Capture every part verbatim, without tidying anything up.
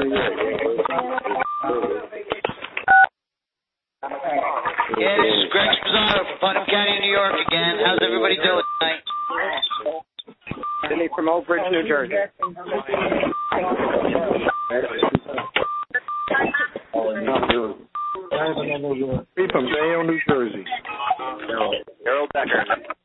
Yeah, this is Greg Sposano from Putnam County, New York again. How's everybody doing tonight? Sydney from Oak Ridge, New Jersey. Me from Bayonne, New Jersey. Harold Becker.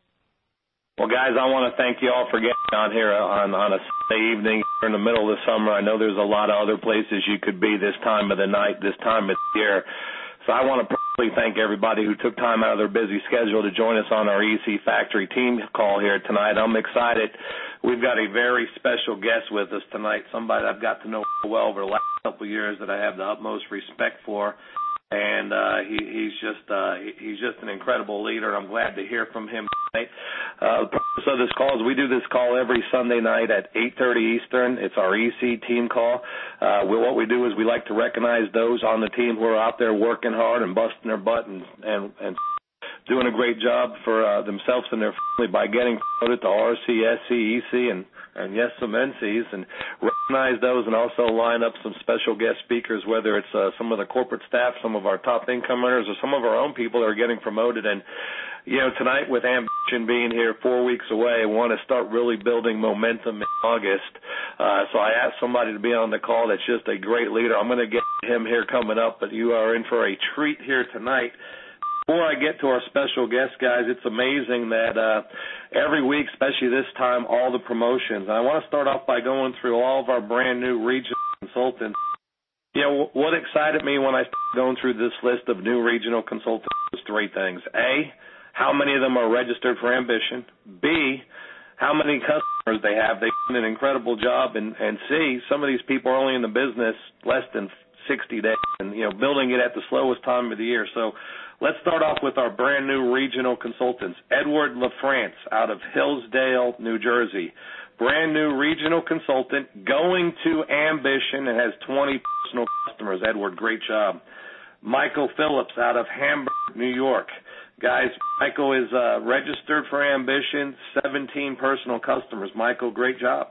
Well, guys, I want to thank you all for getting on here on, on a Sunday evening in the middle of the summer. I know there's a lot of other places you could be this time of the night, this time of the year. So I want to personally thank everybody who took time out of their busy schedule to join us on our E C Factory team call here tonight. I'm excited. We've got a very special guest with us tonight, somebody I've got to know well over the last couple of years that I have the utmost respect for. And uh, he, he's just uh, he's just an incredible leader. I'm glad to hear from him tonight. Uh, the purpose of this call is we do this call every Sunday night at eight thirty Eastern. It's our E C team call. Uh, we, what we do is we like to recognize those on the team who are out there working hard and busting their butt and, and, and doing a great job for uh, themselves and their family by getting promoted to R C, S C, E C, and and yes, some N Cs, and recognize those and also line up some special guest speakers, whether it's uh, some of the corporate staff, some of our top income earners, or some of our own people that are getting promoted. And, you know, tonight with Ambition being here four weeks away, I want to start really building momentum in August. Uh, so I asked somebody to be on the call that's just a great leader. I'm going to get him here coming up, but you are in for a treat here tonight. Before I get to our special guest, guys, it's amazing that uh, every week, especially this time, all the promotions. And I want to start off by going through all of our brand-new regional consultants. You know, what excited me when I started going through this list of new regional consultants was three things. A, how many of them are registered for Ambition? B, how many customers they have. They've done an incredible job. And, and C, some of these people are only in the business less than sixty days and, you know, building it at the slowest time of the year. So let's start off with our brand new regional consultants. Edward LaFrance out of Hillsdale, New Jersey. Brand new regional consultant going to Ambition and has twenty personal customers. Edward, great job. Michael Phillips out of Hamburg, New York. Guys, Michael is uh, registered for Ambition, seventeen personal customers. Michael, great job.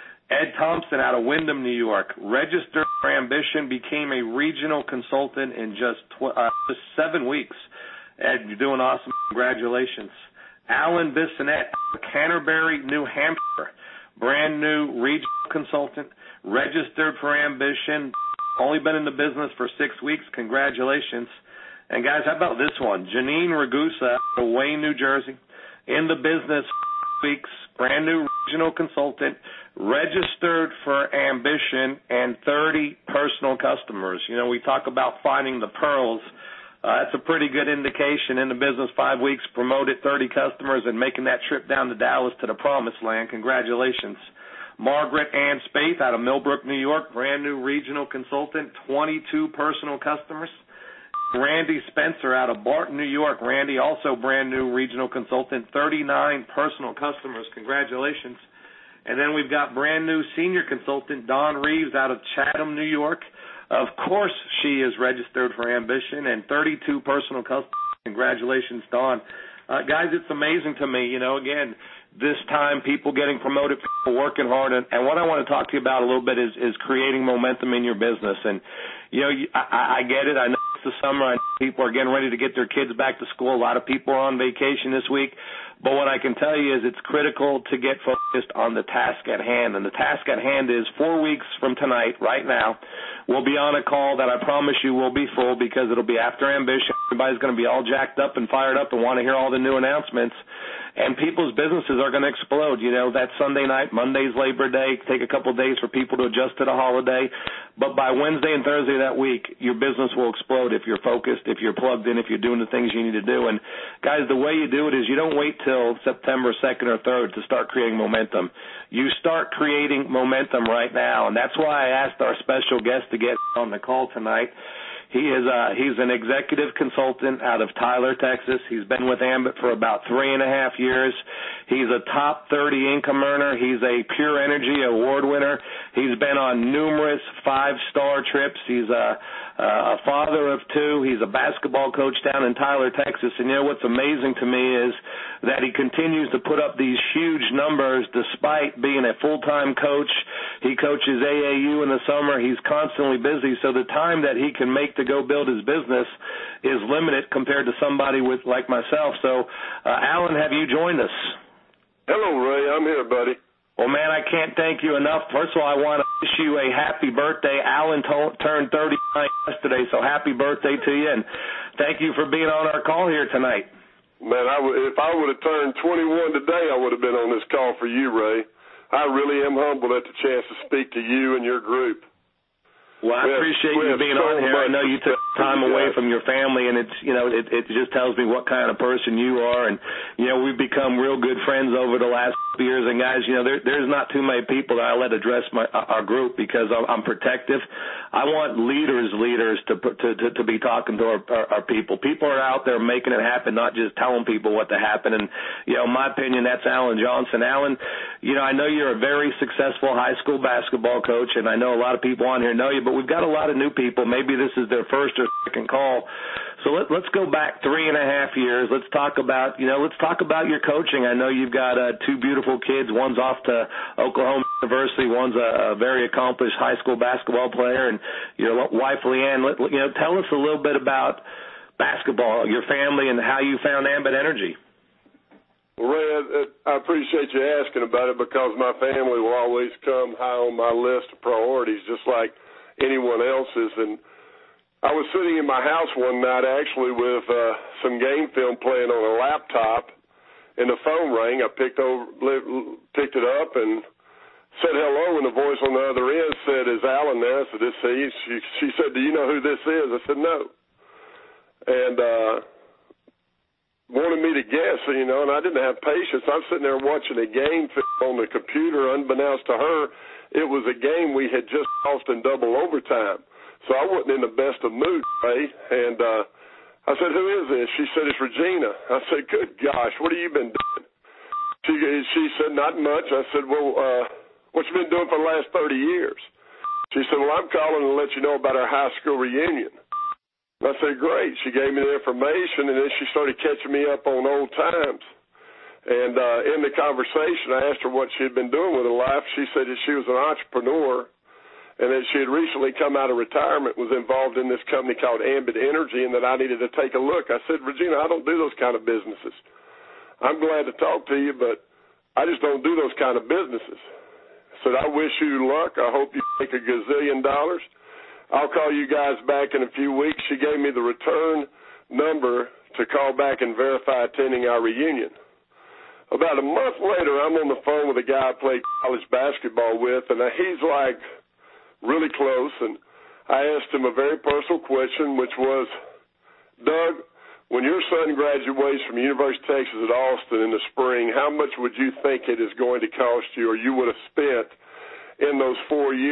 Ed Thompson out of Windham, New York, registered for Ambition, became a regional consultant in just, tw- uh, just seven weeks. Ed, you're doing awesome. Congratulations. Alan Bissonette out of Canterbury, New Hampshire, brand new regional consultant, registered for Ambition, only been in the business for six weeks. Congratulations. And, guys, how about this one? Janine Ragusa out of Wayne, New Jersey, in the business for weeks, brand new regional consultant, registered for Ambition, and thirty personal customers. You know, we talk about finding the pearls. Uh, that's a pretty good indication. In the business five weeks, promoted thirty customers, and making that trip down to Dallas to the promised land. Congratulations. Margaret Ann Spaeth out of Millbrook, New York, brand new regional consultant, twenty-two personal customers. Randy Spencer out of Barton, New York. Randy, also brand new regional consultant, thirty-nine personal customers. Congratulations. And then we've got brand new senior consultant, Dawn Reeves out of Chatham, New York. Of course she is registered for Ambition and thirty-two personal customers. Congratulations, Dawn. Uh, guys, it's amazing to me, you know, again, this time people getting promoted, people working hard. And, and what I want to talk to you about a little bit is, is creating momentum in your business. And, you know, I, I get it. I know it's the summer. I know people are getting ready to get their kids back to school. A lot of people are on vacation this week. But what I can tell you is it's critical to get focused on the task at hand. And the task at hand is four weeks from tonight, right now, we'll be on a call that I promise you will be full because it'll be after Ambition. Everybody's going to be all jacked up and fired up and want to hear all the new announcements. And people's businesses are going to explode. You know, that Sunday night, Monday's Labor Day, take a couple of days for people to adjust to the holiday. But by Wednesday and Thursday that week, your business will explode if you're focused, if you're plugged in, if you're doing the things you need to do. And, guys, the way you do it is you don't wait till September second or third to start creating momentum. You start creating momentum right now. And that's why I asked our special guest to get on the call tonight. He is uh, he's an executive consultant out of Tyler, Texas. He's been with Ambit for about three and a half years. He's a top thirty income earner. He's a Pure Energy award winner. He's been on numerous five-star trips. He's a, a father of two. He's a basketball coach down in Tyler, Texas. And you know what's amazing to me is that he continues to put up these huge numbers despite being a full-time coach. He coaches A A U in the summer. He's constantly busy, so the time that he can make to go build his business is limited compared to somebody with like myself. So, uh, Alan, have you joined us? Hello, Ray. I'm here, buddy. Well, man, I can't thank you enough. First of all, I want to wish you a happy birthday. Alan to- turned thirty-nine yesterday, so happy birthday to you, and thank you for being on our call here tonight. Man, I w- if I would have turned twenty-one today, I would have been on this call for you, Ray. I really am humbled at the chance to speak to you and your group. Well, I we appreciate have, you being so on here. I know you took time away from your family, and it's, you know, it, it just tells me what kind of person you are. And, you know, we've become real good friends over the last few years. And, guys, you know, there, there's not too many people that I let address my our group because I'm, I'm protective. I want leaders, leaders to to to, to be talking to our, our, our people. People are out there making it happen, not just telling people what to happen. And, you know, in my opinion, that's Alan Johnson. Alan, you know, I know you're a very successful high school basketball coach, and I know a lot of people on here know you, but we've got a lot of new people. Maybe this is their first or second call. So let, let's go back three and a half years. Let's talk about, you know, let's talk about your coaching. I know you've got uh, two beautiful kids. One's off to Oklahoma University. One's a, a very accomplished high school basketball player. And your wife, Leanne, let, you know, tell us a little bit about basketball, your family, and how you found Ambit Energy. Well, Ray, I appreciate you asking about it because my family will always come high on my list of priorities, just like anyone else's. And I was sitting in my house one night actually with uh, some game film playing on a laptop, and the phone rang. I picked over, picked it up and said hello, and the voice on the other end said, "Is Alan there?" I said, "This is he." She, she said, "Do you know who this is?" I said, "No." And uh, wanted me to guess, you know, and I didn't have patience. I'm sitting there watching a game film on the computer. Unbeknownst to her, it was a game we had just lost in double overtime. So I wasn't in the best of moods, right? And uh, I said, "Who is this?" She said, "It's Regina." I said, "Good gosh, what have you been doing?" She she said, "Not much." I said, "Well, uh, what you been doing for the last thirty years?" She said, "Well, I'm calling to let you know about our high school reunion." I said, "Great." She gave me the information, and then she started catching me up on old times. And uh, in the conversation, I asked her what she had been doing with her life. She said that she was an entrepreneur, and that she had recently come out of retirement, was involved in this company called Ambit Energy, and that I needed to take a look. I said, "Regina, I don't do those kind of businesses. I'm glad to talk to you, but I just don't do those kind of businesses." I said, "I wish you luck. I hope you make a gazillion dollars. I'll call you guys back in a few weeks." She gave me the return number to call back and verify attending our reunion. About a month later, I'm on the phone with a guy I played college basketball with, and he's like really close, and I asked him a very personal question, which was, "Doug, when your son graduates from University of Texas at Austin in the spring, how much would you think it is going to cost you or you would have spent in those four years